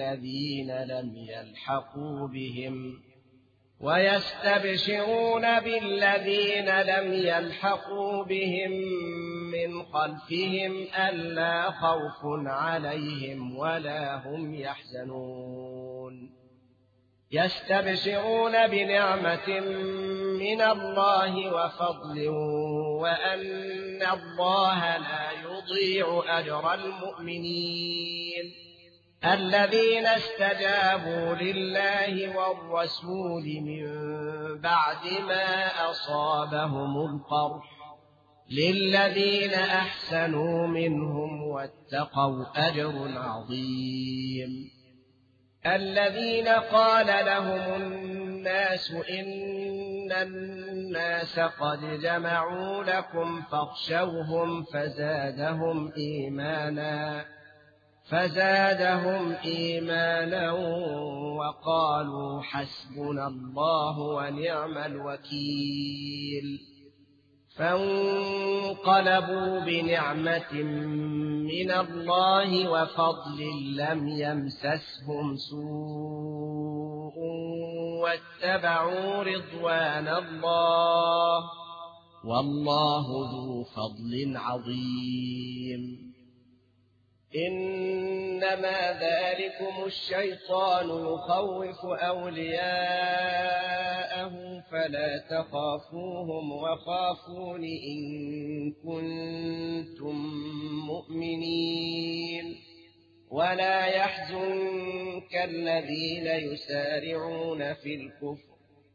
بالذين لم يلحقوا بهم من خلفهم ألا خوف عليهم ولا هم يحزنون. يستبشرون بنعمة من الله وفضل وأن الله لا يضيع أجر المؤمنين الذين استجابوا لله والرسول من بعد ما أصابهم القرح للذين أحسنوا منهم واتقوا أجر عظيم. الذين قال لهم الناس إن الناس قد جمعوا لكم فاخشوهم فزادهم إيمانا وقالوا حسبنا الله ونعم الوكيل. فانقلبوا بنعمة من الله وفضل لم يمسسهم سوء واتبعوا رضوان الله والله ذو فضل عظيم. إنما ذلكم الشيطان يخوف أولياءه فلا تخافوهم وخافون إن كنتم مؤمنين. ولا يحزنك الذين يسارعون في الكفر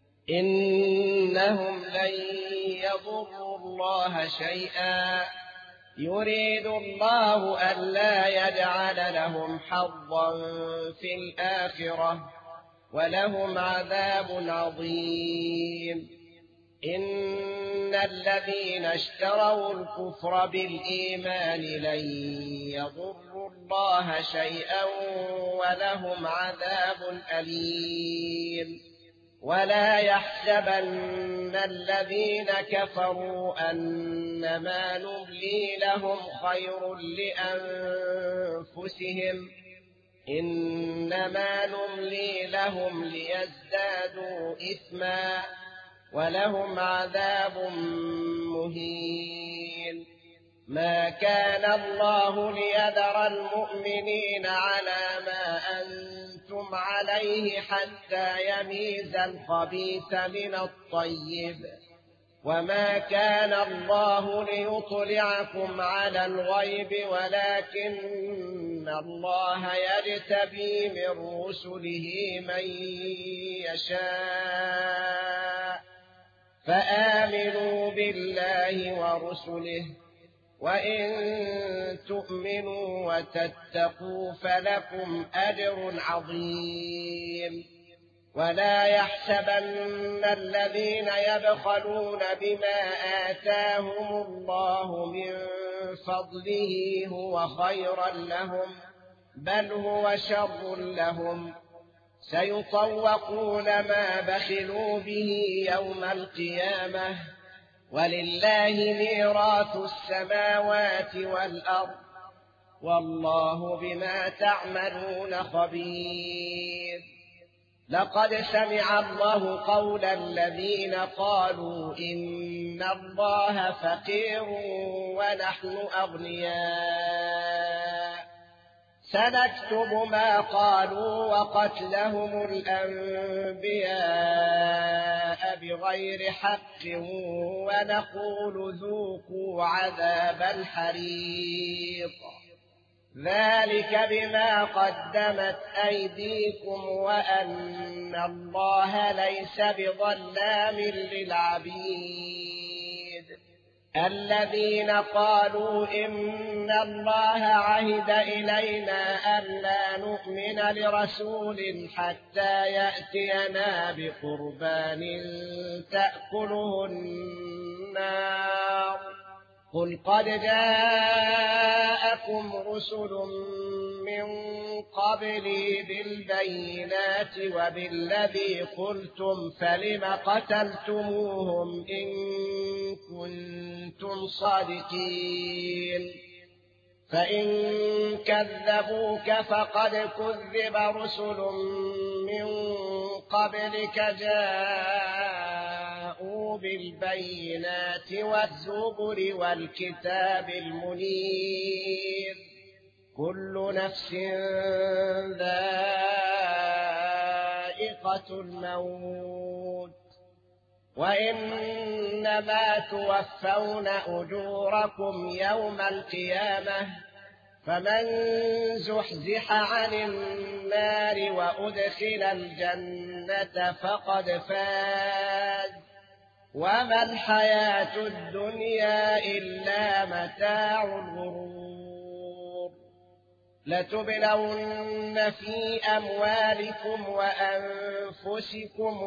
إنهم لن يضروا الله شيئا يريد الله ألا يجعل لهم حظا في الآخرة ولهم عذاب عظيم. إن الذين اشتروا الكفر بالإيمان لن يضروا الله شيئا ولهم عذاب أليم. ولا يحسبن الذين كفروا أنما نملي لهم خير لأنفسهم إنما نملي لهم ليزدادوا إثما ولهم عذاب مهين. ما كان الله ليذر المؤمنين على ما أنتم عليه حتى يميز الخبيث من الطيب، وما كان الله ليطلعكم على الغيب ولكن الله يجتبي من رسله من يشاء، فآمنوا بالله ورسله، وإن تؤمنوا وتتقوا فلكم أجر عظيم. ولا يحسبن الذين يبخلون بما آتاهم الله من فضله هو خيرا لهم، بل هو شر لهم، سيطوقون ما بخلوا به يوم القيامة، ولله ميراث السماوات والأرض، والله بما تعملون خبير. لقد سمع الله قول الذين قالوا إن الله فقير ونحن أغنياء، سنكتب ما قالوا وقتلهم الأنبياء بغير حق، ونقول ذوقوا عذاب الحريق، ذلك بما قدمت أيديكم وأن الله ليس بظلام للعبيد. الذين قالوا إن الله عهد إلينا ألا نؤمن لرسول حتى يأتينا بقربان تأكله النار، قل قد جاءكم رسل من قبلي بالبينات وبالذي قلتم، فلم قتلتموهم إن كنتم صادقين؟ فإن كذبوك فقد كذب رسل من قبلك جاءوا بالبينات والزبر والكتاب المنير، كل نفس ذائقة الموت، وإنما توفون أجوركم يوم القيامة، فمن زحزح عن النار وأدخل الجنة فقد فاز، وما الحياة الدنيا إلا متاع الغرور. لتبلون في أموالكم وأنفسكم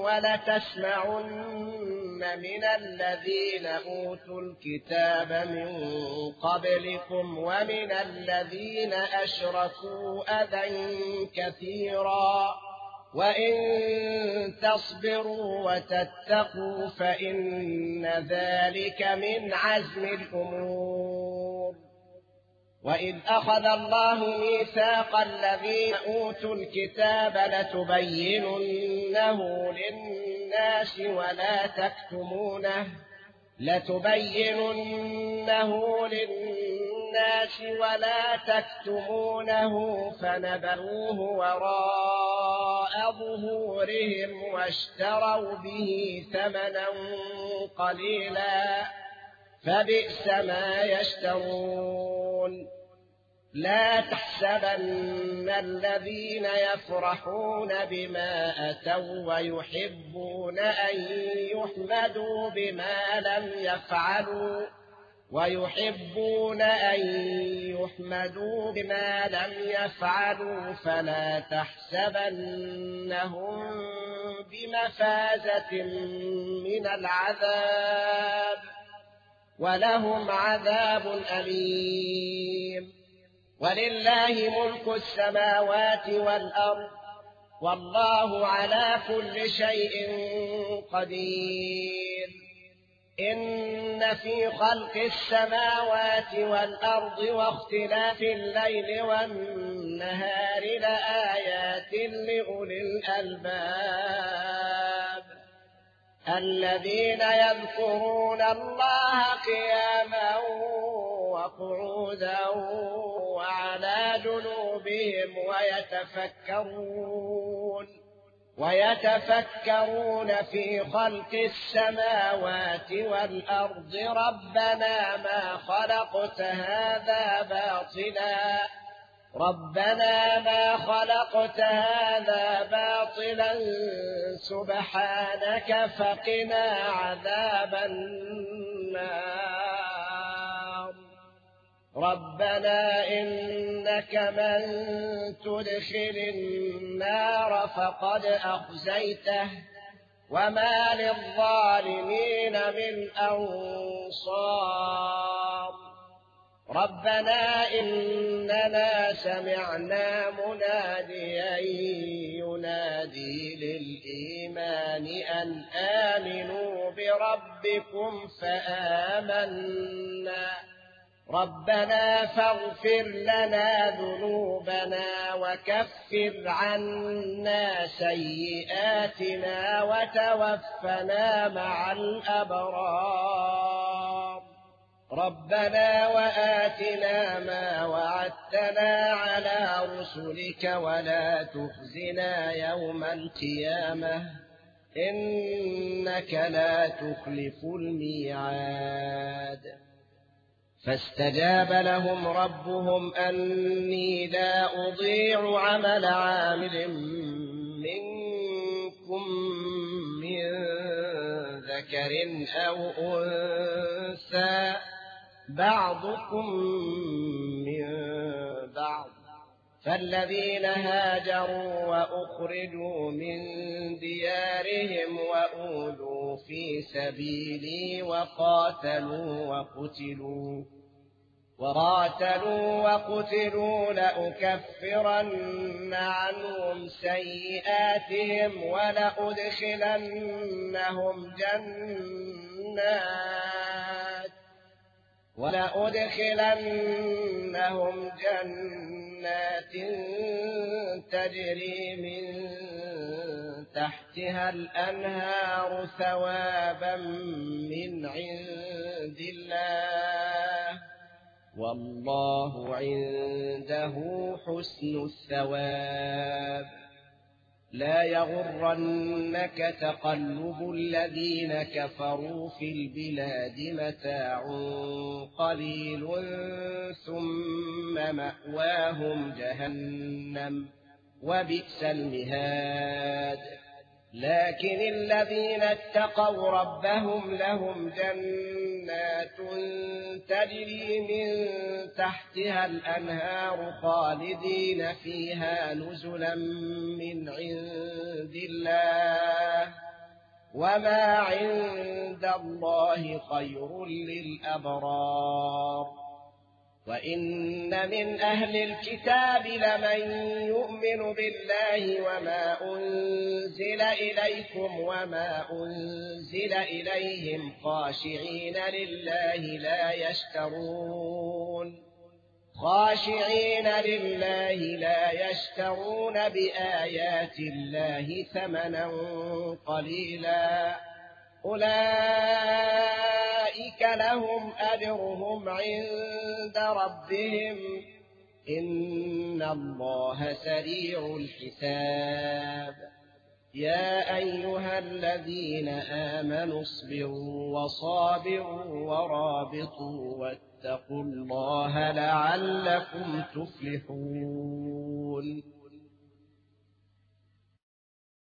ولتسمعن من الذين أوتوا الكتاب من قبلكم ومن الذين أشركوا أذى كثيرا، وإن تصبروا وتتقوا فإن ذلك من عزم الأمور. وإذ أخذ الله ميثاق الذين أوتوا الكتاب لتبيننه للناس ولا تكتمونه، فنبذوه وراء ظهورهم واشتروا به ثمنا قليلا، فبئس ما يشترون. لا تحسبن الذين يفرحون بما أتوا ويحبون أن يحمدوا بما لم يفعلوا فلا تحسبنهم بمفازة من العذاب، ولهم عذاب أليم. ولله ملك السماوات والأرض، والله على كل شيء قدير. إن في خلق السماوات والأرض واختلاف الليل والنهار لآيات لأولي الألباب، الذين يذكرون الله قياما وقعودا وعلى جنوبهم ويتفكرون في خلق السماوات والأرض ربنا ما خلقت هذا باطلا سبحانك فقنا عذاب النار ربنا إنك من تدخل النار فقد أخزيته وما للظالمين من أنصار ربنا إننا سمعنا مناديا ينادي للإيمان أن آمنوا بربكم فآمنا ربنا فاغفر لنا ذنوبنا وكفر عنا سيئاتنا وتوفنا مع الأبرار ربنا وآتنا ما وعدتنا على رسلك ولا تخزنا يوم القيامة إنك لا تخلف الميعاد فاستجاب لهم ربهم أني لا أضيع عمل عامل منكم من ذكر أو أنثى بعضكم من بعض فالذين هاجروا وأخرجوا من ديارهم وأوذوا في سبيلي وقاتلوا وقتلوا لأكفرن عنهم سيئاتهم ولأدخلنهم جنات تجري من تحتها الأنهار ثوابا من عند الله والله عنده حسن الثواب لا يغرنك تقلب الذين كفروا في البلاد متاع قليل ثم مأواهم جهنم وبئس المهاد لكن الذين اتقوا ربهم لهم جنات تجري من تحتها الأنهار خالدين فيها نزلا من عند الله وما عند الله خير للأبرار وإن من أهل الكتاب لمن يؤمن بالله وما أنزل إليكم وما أنزل إليهم خاشعين لله لا يشترون بآيات الله ثمنا قليلا أولئك لهم أجرهم عند ربهم إن الله سريع الحساب يا أيها الذين آمنوا اصبروا وصابروا ورابطوا واتقوا الله لعلكم تفلحون